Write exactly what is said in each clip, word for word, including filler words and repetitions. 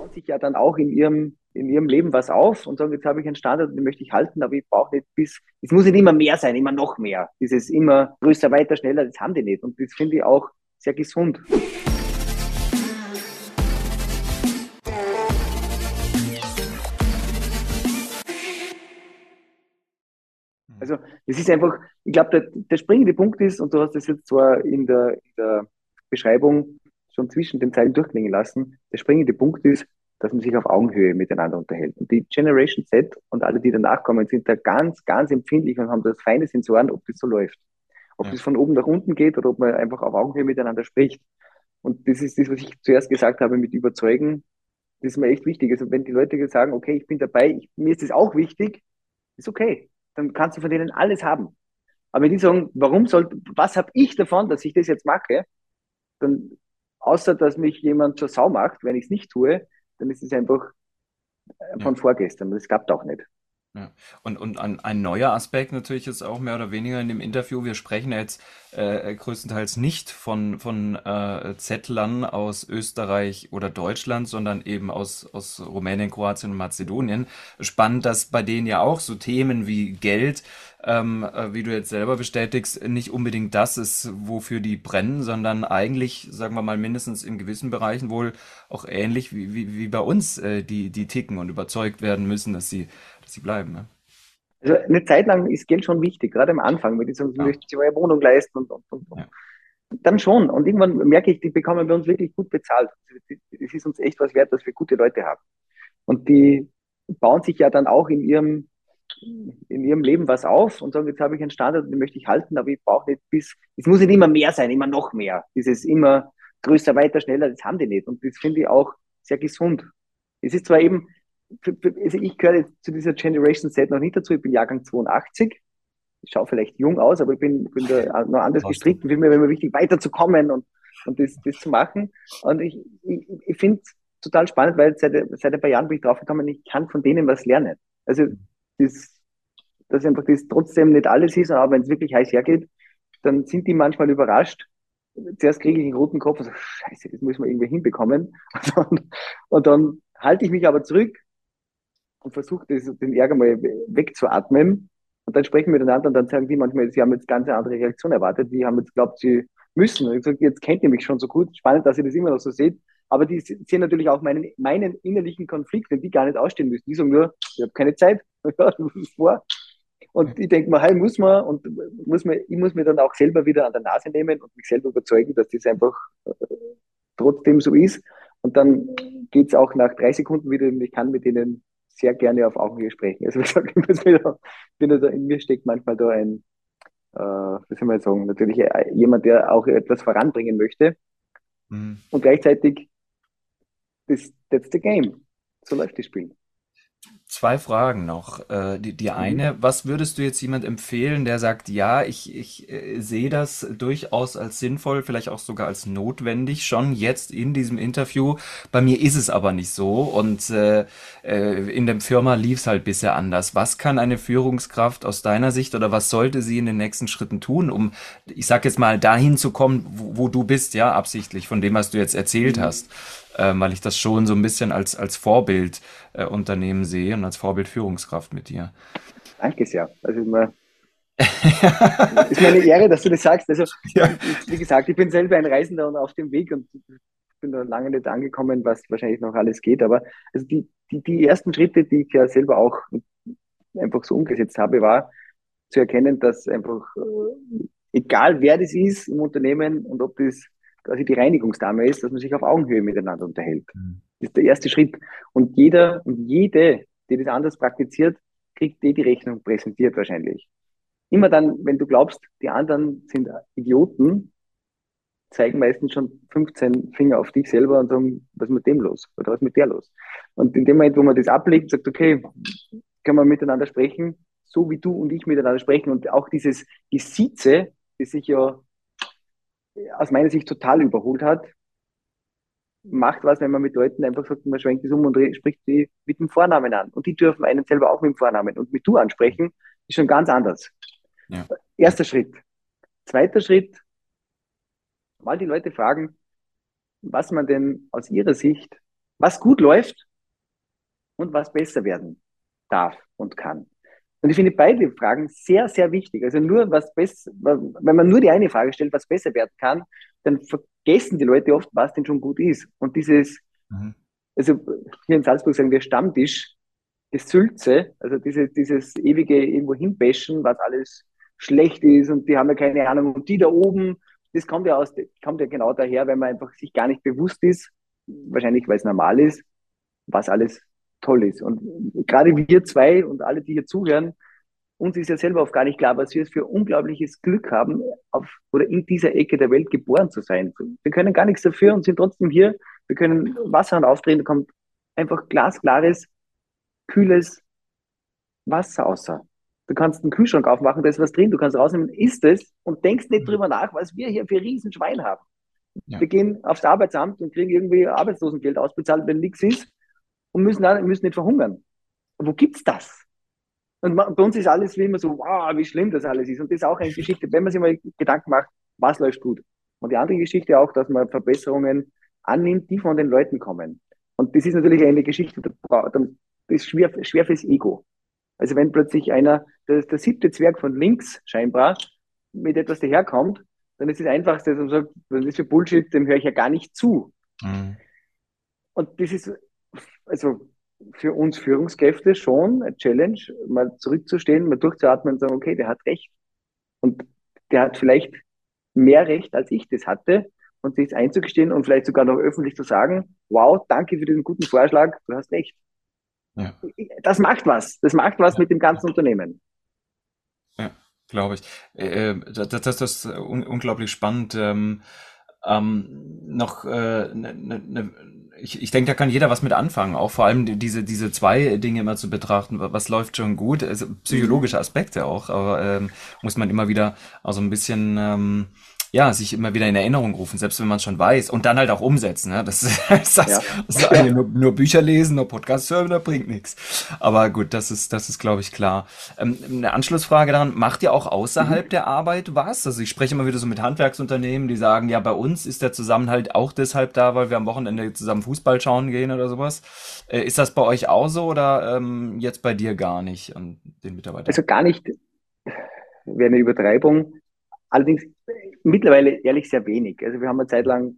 bauen sich ja dann auch in ihrem, in ihrem Leben was auf und sagen, jetzt habe ich einen Standard, den möchte ich halten, aber ich brauche nicht bis, es muss nicht immer mehr sein, immer noch mehr. Dieses immer größer, weiter, schneller, das haben die nicht. Und das finde ich auch sehr gesund. Also das ist einfach, ich glaube, der, der springende Punkt ist, und du hast das jetzt zwar in der, in der Beschreibung schon zwischen den Zeilen durchklingen lassen, der springende Punkt ist, dass man sich auf Augenhöhe miteinander unterhält. Und die Generation Z und alle, die danach kommen, sind da ganz, ganz empfindlich und haben das feine Sensoren, ob das so läuft. Ob Ja, das von oben nach unten geht oder ob man einfach auf Augenhöhe miteinander spricht. Und das ist das, was ich zuerst gesagt habe mit Überzeugen. Das ist mir echt wichtig. Also wenn die Leute sagen, okay, ich bin dabei, ich, mir ist das auch wichtig, ist okay. Dann kannst du von denen alles haben. Aber wenn die sagen, warum soll, was habe ich davon, dass ich das jetzt mache, dann, außer dass mich jemand zur Sau macht, wenn ich es nicht tue, dann ist es einfach ja. von vorgestern. Das klappt auch nicht. Ja. Und, und ein, ein neuer Aspekt natürlich ist auch mehr oder weniger in dem Interview. Wir sprechen ja jetzt äh, größtenteils nicht von, von äh, Zettlern aus Österreich oder Deutschland, sondern eben aus, aus Rumänien, Kroatien und Mazedonien. Spannend, dass bei denen ja auch so Themen wie Geld, ähm, äh, wie du jetzt selber bestätigst, nicht unbedingt das ist, wofür die brennen, sondern eigentlich, sagen wir mal, mindestens in gewissen Bereichen wohl auch ähnlich wie, wie, wie bei uns, äh, die, die ticken und überzeugt werden müssen, dass sie dass sie bleiben, ne? Also eine Zeit lang ist Geld schon wichtig, gerade am Anfang, wenn die sagen, sie Ja, möchten sich eine Wohnung leisten und, und, und, und. ja, Dann schon. Und irgendwann merke ich, die bekommen bei uns wirklich gut bezahlt. Es ist uns echt was wert, dass wir gute Leute haben. Und die bauen sich ja dann auch in ihrem, in ihrem Leben was auf und sagen, jetzt habe ich einen Standard, den möchte ich halten, aber ich brauche nicht bis, es muss nicht immer mehr sein, immer noch mehr. Dieses immer größer, weiter, schneller, das haben die nicht. Und das finde ich auch sehr gesund. Es ist zwar eben, also ich gehöre jetzt zu dieser Generation Z noch nicht dazu, ich bin Jahrgang zweiundachtzig, ich schaue vielleicht jung aus, aber ich bin, bin da noch anders hast du. gestrickt und finde mir immer wichtig, weiterzukommen und, und das, das zu machen. Und ich, ich, ich finde es total spannend, weil seit, seit ein paar Jahren bin ich draufgekommen, ich kann von denen was lernen. Also, das, dass einfach das trotzdem nicht alles ist, aber wenn es wirklich heiß hergeht, dann sind die manchmal überrascht. Zuerst kriege ich einen roten Kopf und so, Scheiße, das müssen wir irgendwie hinbekommen. Und dann, und dann halte ich mich aber zurück und versuche den Ärger mal wegzuatmen. Und dann sprechen wir miteinander und dann sagen die manchmal, sie haben jetzt ganz eine andere Reaktion erwartet. Die haben jetzt glaubt, sie müssen. Und ich sage, jetzt kennt ihr mich schon so gut. Spannend, dass ihr das immer noch so seht. Aber die sehen natürlich auch meinen, meinen innerlichen Konflikt, den die gar nicht ausstehen müssen. Die sagen nur, ich habe keine Zeit, ja, du bist vor. Und ich denke mir, hey, muss man, und muss man, ich muss mir dann auch selber wieder an der Nase nehmen und mich selber überzeugen, dass das einfach äh, trotzdem so ist. Und dann geht es auch nach drei Sekunden wieder und ich kann mit denen sehr gerne auf Augenhöhe sprechen. Also wie gesagt, ich muss wieder, bin da, in mir steckt manchmal da ein, äh, wie soll man jetzt sagen, natürlich äh, jemand, der auch etwas voranbringen möchte. Mhm. Und gleichzeitig, das, that's the game. So läuft das Spiel. Zwei Fragen noch. Äh, die, die Mhm. eine, was würdest du jetzt jemand empfehlen, der sagt, ja, ich, ich äh, sehe das durchaus als sinnvoll, vielleicht auch sogar als notwendig, schon jetzt in diesem Interview. Bei mir ist es aber nicht so und äh, äh, in der Firma lief es halt bisher anders. Was kann eine Führungskraft aus deiner Sicht oder was sollte sie in den nächsten Schritten tun, um, ich sag jetzt mal, dahin zu kommen, wo, wo du bist, ja, absichtlich, von dem, was du jetzt erzählt Mhm. hast? Ähm, weil ich das schon so ein bisschen als, als Vorbild äh, Unternehmen sehe und als Vorbild Führungskraft mit dir. Danke sehr. Also immer, ist mir eine Ehre, dass du das sagst. Also, Ja. ich, ich, wie gesagt, ich bin selber ein Reisender und auf dem Weg und bin da lange nicht angekommen, was wahrscheinlich noch alles geht. Aber also die, die, die ersten Schritte, die ich ja selber auch einfach so umgesetzt habe, war zu erkennen, dass einfach, äh, egal wer das ist im Unternehmen und ob das quasi die Reinigungsdame ist, dass man sich auf Augenhöhe miteinander unterhält. Das ist der erste Schritt. Und jeder und jede, die das anders praktiziert, kriegt die die Rechnung präsentiert wahrscheinlich. Immer dann, wenn du glaubst, die anderen sind Idioten, zeigen meistens schon fünfzehn Finger auf dich selber und sagen, was ist mit dem los? Oder was ist mit der los? Und in dem Moment, wo man das ablegt, sagt, okay, können wir miteinander sprechen, so wie du und ich miteinander sprechen. Und auch dieses Gesieze, das sich ja aus meiner Sicht total überholt hat, macht was, wenn man mit Leuten einfach sagt, man schwenkt das um und spricht die mit dem Vornamen an. Und die dürfen einen selber auch mit dem Vornamen und mit du ansprechen, ist schon ganz anders. Ja. Ja. Erster Schritt. Zweiter Schritt, mal die Leute fragen, was man denn aus ihrer Sicht was gut läuft und was besser werden darf und kann. Und ich finde beide Fragen sehr, sehr wichtig. Also nur was besser, wenn man nur die eine Frage stellt, was besser werden kann, dann vergessen die Leute oft, was denn schon gut ist. Und dieses, Mhm. also hier in Salzburg sagen wir Stammtisch, das Sülze, also diese, dieses ewige irgendwo hinbashen, was alles schlecht ist und die haben ja keine Ahnung. Und die da oben, das kommt ja aus, kommt ja genau daher, wenn man einfach sich gar nicht bewusst ist, wahrscheinlich weil es normal ist, was alles toll ist. Und gerade wir zwei und alle, die hier zuhören, uns ist ja selber oft gar nicht klar, was wir für unglaubliches Glück haben, auf, oder in dieser Ecke der Welt geboren zu sein. Wir können gar nichts dafür und sind trotzdem hier. Wir können Wasserhahn aufdrehen, da kommt einfach glasklares, kühles Wasser außer. Du kannst einen Kühlschrank aufmachen, da ist was drin, du kannst rausnehmen, isst es und denkst nicht drüber nach, was wir hier für Riesenschwein haben. Ja. Wir gehen aufs Arbeitsamt und kriegen irgendwie Arbeitslosengeld ausbezahlt, wenn nichts ist und müssen, dann, müssen nicht verhungern. Wo gibt's das? Und bei uns ist alles wie immer so, wow, wie schlimm das alles ist. Und das ist auch eine Geschichte, wenn man sich mal Gedanken macht, was läuft gut. Und die andere Geschichte auch, dass man Verbesserungen annimmt, die von den Leuten kommen. Und das ist natürlich eine Geschichte, das ist schwer, schwer fürs Ego. Also wenn plötzlich einer, der, der siebte Zwerg von links scheinbar, mit etwas daherkommt, dann ist das Einfachste, dass man sagt, das ist für Bullshit, dem höre ich ja gar nicht zu. Mhm. Und das ist also für uns Führungskräfte schon eine Challenge, mal zurückzustehen, mal durchzuatmen und sagen, okay, der hat recht. Und der hat vielleicht mehr Recht, als ich das hatte. Und sich einzugestehen und vielleicht sogar noch öffentlich zu sagen, wow, danke für diesen guten Vorschlag, du hast recht. Ja. Das macht was. Das macht was Ja. mit dem ganzen Unternehmen. Ja, glaube ich. Äh, das, das, das ist un unglaublich spannend. Ähm, ähm, noch, äh, ne, ne, ne, ich, ich denke, da kann jeder was mit anfangen. Auch vor allem die- diese, diese zwei Dinge immer zu betrachten. wa- Was läuft schon gut? Also Mhm. psychologische Aspekte auch, aber ähm, muss man immer wieder also ein bisschen, ähm, ja, sich immer wieder in Erinnerung rufen, selbst wenn man es schon weiß. Und dann halt auch umsetzen. Ne? Das ist das, Ja. das eine, Ja. nur, nur Bücher lesen, nur Podcasts hören, das bringt nichts. Aber gut, das ist, das ist, glaube ich, klar. Ähm, eine Anschlussfrage daran, macht ihr auch außerhalb Mhm. der Arbeit was? Also ich spreche immer wieder so mit Handwerksunternehmen, die sagen, ja, bei uns ist der Zusammenhalt auch deshalb da, weil wir am Wochenende zusammen Fußball schauen gehen oder sowas. Äh, ist das bei euch auch so oder ähm, jetzt bei dir gar nicht an den Mitarbeitern? Also gar nicht wäre eine Übertreibung. Allerdings mittlerweile ehrlich sehr wenig. Also wir haben eine Zeit lang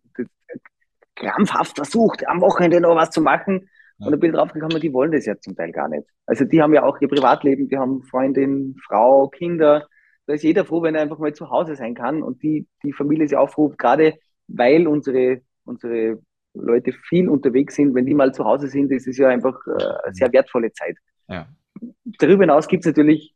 krampfhaft versucht, am Wochenende noch was zu machen. Und Ja. dann bin ich draufgekommen, die wollen das ja zum Teil gar nicht. Also die haben ja auch ihr Privatleben, die haben Freundin, Frau, Kinder. Da ist jeder froh, wenn er einfach mal zu Hause sein kann. Und die, die Familie ist ja auch froh, gerade weil unsere, unsere Leute viel unterwegs sind. Wenn die mal zu Hause sind, ist es ja einfach äh, eine sehr wertvolle Zeit. Ja. Darüber hinaus gibt es natürlich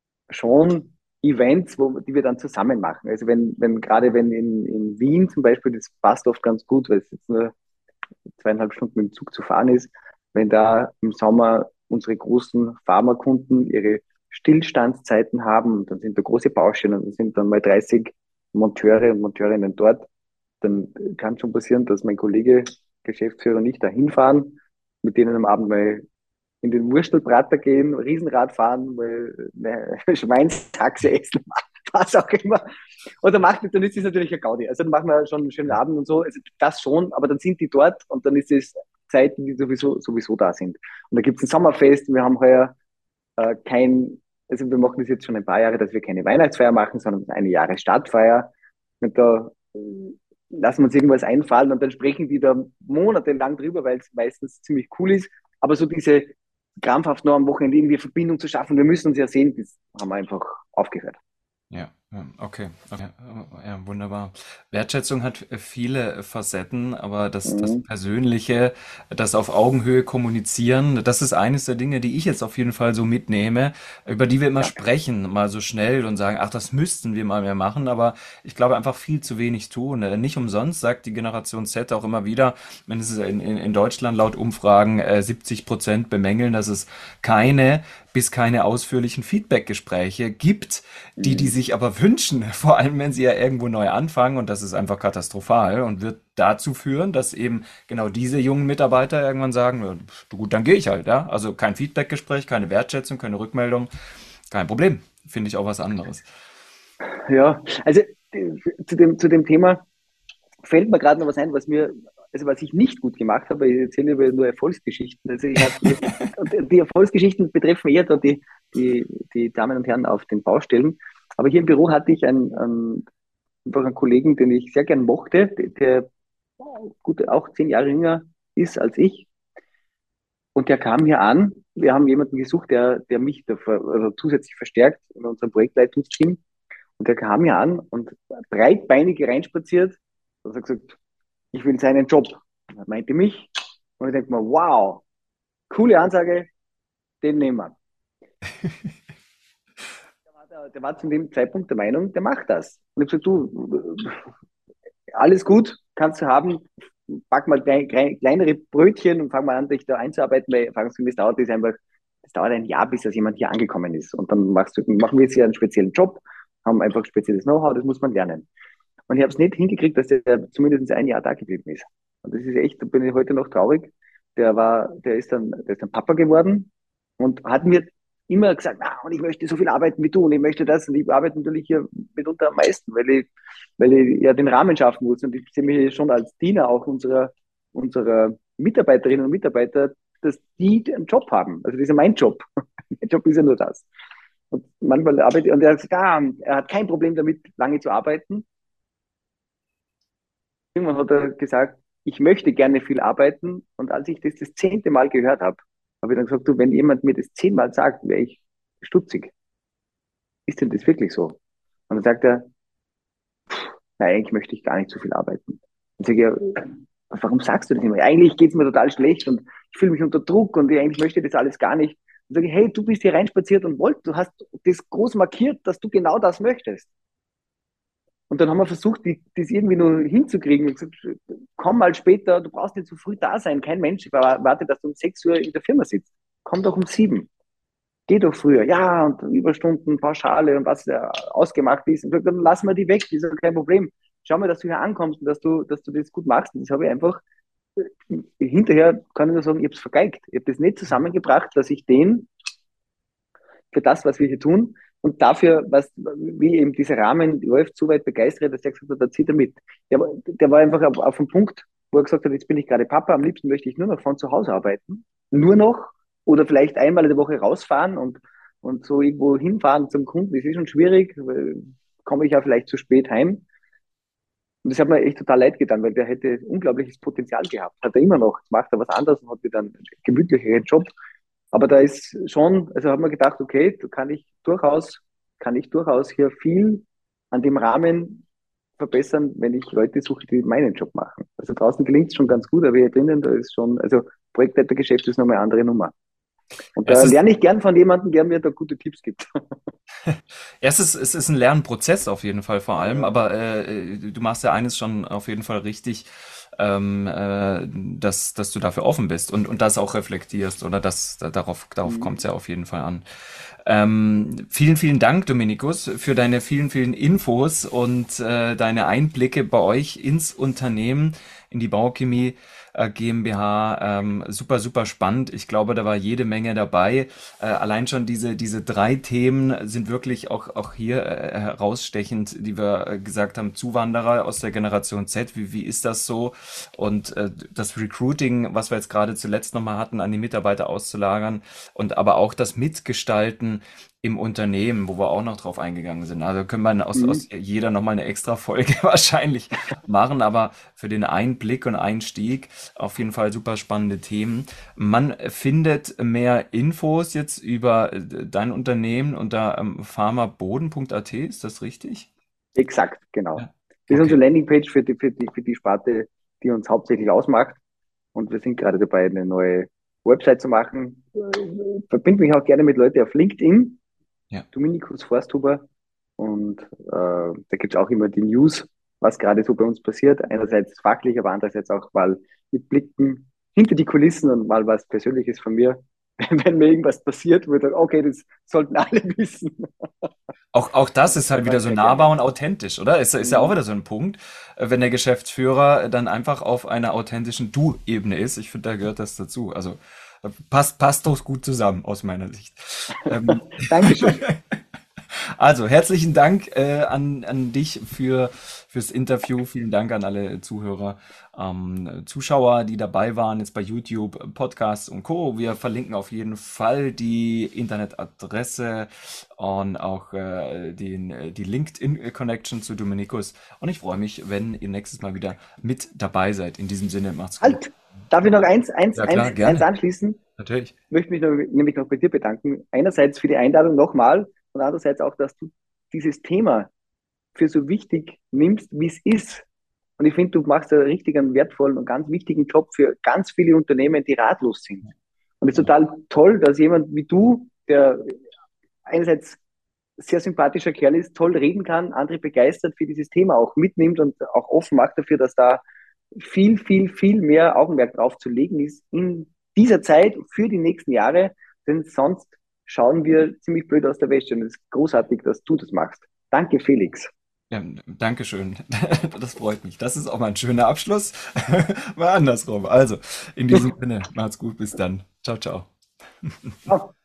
schon Events, wo, die wir dann zusammen machen. Also wenn, wenn gerade wenn in, in Wien zum Beispiel, das passt oft ganz gut, weil es jetzt nur zweieinhalb Stunden mit dem Zug zu fahren ist, wenn da im Sommer unsere großen Pharmakunden ihre Stillstandszeiten haben, dann sind da große Baustellen und dann sind dann mal dreißig Monteure und Monteurinnen dort, dann kann schon passieren, dass mein Kollege, Geschäftsführer und ich da hinfahren, mit denen am Abend mal in den Wurstelbrater gehen, Riesenrad fahren, mal eine Schweinstaxe essen, was auch immer. Und dann, macht, dann ist es natürlich ein Gaudi. Also dann machen wir schon einen schönen Abend und so. Also das schon, aber dann sind die dort und dann ist es Zeiten, die sowieso, sowieso da sind. Und da gibt es ein Sommerfest. Wir haben heuer äh, kein, also wir machen das jetzt schon ein paar Jahre, dass wir keine Weihnachtsfeier machen, sondern eine Jahresstartfeier. Und da äh, lassen wir uns irgendwas einfallen und dann sprechen die da monatelang drüber, weil es meistens ziemlich cool ist. Aber so diese krampfhaft nur am Wochenende irgendwie Verbindung zu schaffen, wir müssen uns ja sehen, das haben wir einfach aufgehört. Ja, ja, okay, okay, ja, wunderbar. Wertschätzung hat äh, viele Facetten, aber das, das Mhm. Persönliche, das auf Augenhöhe kommunizieren, das ist eines der Dinge, die ich jetzt auf jeden Fall so mitnehme, über die wir immer Ja. sprechen, mal so schnell und sagen, ach, das müssten wir mal mehr machen, aber ich glaube einfach viel zu wenig tun. Äh, Nicht umsonst sagt die Generation Z auch immer wieder, wenn es in, in, in Deutschland laut Umfragen äh, siebzig Prozent bemängeln, dass es keine bis keine ausführlichen Feedbackgespräche gibt, die die Mhm. sich aber wünschen, vor allem wenn sie ja irgendwo neu anfangen und das ist einfach katastrophal und wird dazu führen, dass eben genau diese jungen Mitarbeiter irgendwann sagen, ja, du gut, dann gehe ich halt, ja. Also kein Feedbackgespräch, keine Wertschätzung, keine Rückmeldung, kein Problem. Finde ich auch was anderes. Ja, also äh, zu dem, zu dem Thema fällt mir gerade noch was ein, was mir also was ich nicht gut gemacht habe, ich erzähle über nur Erfolgsgeschichten. Also ich habe die, die Erfolgsgeschichten betreffen eher da die, die, die Damen und Herren auf den Baustellen. Aber hier im Büro hatte ich einen, einen, einfach einen Kollegen, den ich sehr gern mochte, der gut auch zehn Jahre jünger ist als ich. Und der kam hier an. Wir haben jemanden gesucht, der, der mich da, also zusätzlich verstärkt in unserem Projektleitungsteam. Und der kam hier an und breitbeinig reinspaziert und hat gesagt, ich will seinen Job. Er meinte mich. Und ich denke mir, wow, coole Ansage, den nehmen wir. Der war, der, der war zu dem Zeitpunkt der Meinung, der macht das. Und ich habe gesagt, du, alles gut, kannst du haben, pack mal klein, klein, kleinere Brötchen und fang mal an, dich da einzuarbeiten, weil erfahrungsgemäß dauert das einfach, das dauert ein Jahr, bis das jemand hier angekommen ist. Und dann machst du, machen wir jetzt hier einen speziellen Job, haben einfach spezielles Know-how, das muss man lernen. Und ich habe es nicht hingekriegt, dass der zumindest ein Jahr da geblieben ist. Und das ist echt, da bin ich heute noch traurig. Der war, der ist dann, der ist dann Papa geworden und hat mir immer gesagt, ah, und ich möchte so viel arbeiten wie du und ich möchte das und ich arbeite natürlich hier mitunter am meisten, weil ich, weil ich ja den Rahmen schaffen muss und ich sehe mich schon als Diener auch unserer, unserer Mitarbeiterinnen und Mitarbeiter, dass die einen Job haben. Also das ist ja mein Job. Mein Job ist ja nur das. Und manchmal arbeitet, und er hat gesagt, ah, er hat kein Problem damit, lange zu arbeiten. Irgendwann hat er gesagt, ich möchte gerne viel arbeiten. Und als ich das das zehnte Mal gehört habe, habe ich dann gesagt, du, wenn jemand mir das zehnmal sagt, wäre ich stutzig. Ist denn das wirklich so? Und dann sagt er, nein, eigentlich möchte ich gar nicht so viel arbeiten. Und sage ich, ja, warum sagst du das immer? Eigentlich geht es mir total schlecht und ich fühle mich unter Druck und ich eigentlich möchte das alles gar nicht. Und sage ich, hey, du bist hier reinspaziert und wollt, du hast das groß markiert, dass du genau das möchtest. Und dann haben wir versucht, die, das irgendwie nur hinzukriegen. Und gesagt, komm mal später, du brauchst nicht zu früh da sein. Kein Mensch wartet, dass du um sechs Uhr in der Firma sitzt. Komm doch um sieben. Geh doch früher. Ja, und Überstunden, Pauschale und was ja ausgemacht ist. Und gesagt, dann lassen wir die weg, das ist ja kein Problem. Schau mal, dass du hier ankommst und dass du, dass du das gut machst. Und das habe ich einfach, hinterher kann ich nur sagen, ich habe es vergeigt. Ich habe das nicht zusammengebracht, dass ich den für das, was wir hier tun und dafür, was, wie eben dieser Rahmen läuft, so weit begeistert, dass er gesagt hat, da zieht er mit. Der, der war einfach auf, auf dem Punkt, wo er gesagt hat, jetzt bin ich gerade Papa, am liebsten möchte ich nur noch von zu Hause arbeiten. Nur noch oder vielleicht einmal in der Woche rausfahren und, und so irgendwo hinfahren zum Kunden. Das ist schon schwierig, weil komme ich ja vielleicht zu spät heim. Und das hat mir echt total leid getan, weil der hätte unglaubliches Potenzial gehabt. Hat er immer noch. Jetzt macht er was anderes und hat wieder einen gemütlicheren Job. Aber da ist schon, also hat man gedacht, okay, da kann ich durchaus, kann ich durchaus hier viel an dem Rahmen verbessern, wenn ich Leute suche, die meinen Job machen. Also draußen gelingt es schon ganz gut, aber hier drinnen, da ist schon, also Projektleitergeschäft ist nochmal eine andere Nummer. Und Es da ist, lerne ich gern von jemandem, der mir da gute Tipps gibt. es ist, es ist ein Lernprozess auf jeden Fall vor allem, Ja. aber äh, du machst ja eines schon auf jeden Fall richtig, ähm, äh, dass, dass du dafür offen bist und, und das auch reflektierst oder das, da- darauf, darauf kommt es Mhm. ja auf jeden Fall an. Ähm, vielen, vielen Dank, Dominikus, für deine vielen, vielen Infos und äh, deine Einblicke bei euch ins Unternehmen, in die Bauchemie äh, GmbH. Ähm, super, super spannend. Ich glaube, da war jede Menge dabei. Äh, allein schon diese, diese drei Themen sind wirklich auch, auch hier äh, herausstechend, die wir äh, gesagt haben. Zuwanderer aus der Generation Z, wie, wie ist das so? Und äh, das Recruiting, was wir jetzt gerade zuletzt nochmal hatten, an die Mitarbeiter auszulagern und aber auch das Mitgestalten im Unternehmen, wo wir auch noch drauf eingegangen sind. Also können wir aus, aus Mhm. jeder nochmal eine extra Folge wahrscheinlich machen, aber für den Einblick und Einstieg auf jeden Fall super spannende Themen. Man findet mehr Infos jetzt über äh, dein Unternehmen unter ähm, pharmaboden punkt a t, ist das richtig? Exakt, genau. Ja. Das ist unsere Okay. Landingpage für die, für die, für die Sparte, die uns hauptsächlich ausmacht. Und wir sind gerade dabei, eine neue Website zu machen. Äh, Verbinde mich auch gerne mit Leuten auf LinkedIn, Ja. Dominikus Forsthuber. Und äh, da gibt es auch immer die News, was gerade so bei uns passiert. Einerseits fachlich, aber andererseits auch mal mit Blicken hinter die Kulissen und mal was Persönliches von mir. Wenn mir irgendwas passiert, wo ich sage, okay, das sollten alle wissen. Auch, auch das ist Das halt mache wieder ich so sehr nahbar gerne. und authentisch, oder? Ist, ist ja auch Mhm. wieder so ein Punkt, äh, wenn der Geschäftsführer dann einfach auf einer authentischen Du-Ebene ist. Ich finde, da gehört das dazu. Also äh, passt, passt doch gut zusammen aus meiner Sicht. Ähm, Dankeschön. Also, herzlichen Dank äh, an, an dich für, fürs Interview. Vielen Dank an alle Zuhörer, ähm, Zuschauer, die dabei waren, jetzt bei YouTube, Podcasts und Co. Wir verlinken auf jeden Fall die Internetadresse und auch äh, den, die LinkedIn-Connection zu Dominikus. Und ich freue mich, wenn ihr nächstes Mal wieder mit dabei seid. In diesem Sinne, macht's gut. Halt, darf ich noch eins, eins, Ja, eins, klar, eins gerne. anschließen? Natürlich. Ich möchte mich noch, nämlich noch bei dir bedanken. Einerseits für die Einladung nochmal und andererseits auch, dass du dieses Thema für so wichtig nimmst, wie es ist. Und ich finde, du machst einen richtig einen wertvollen und ganz wichtigen Job für ganz viele Unternehmen, die ratlos sind. Und es ist total toll, dass jemand wie du, der einerseits sehr sympathischer Kerl ist, toll reden kann, andere begeistert für dieses Thema auch mitnimmt und auch offen macht dafür, dass da viel, viel, viel mehr Augenmerk drauf zu legen ist in dieser Zeit für die nächsten Jahre, denn sonst schauen wir ziemlich blöd aus der Wäsche und es ist großartig, dass du das machst. Danke, Felix. Ja, danke schön. Das freut mich. Das ist auch mal ein schöner Abschluss. Mal andersrum. Also, in diesem Sinne, macht's gut, bis dann. Ciao, ciao. Ciao.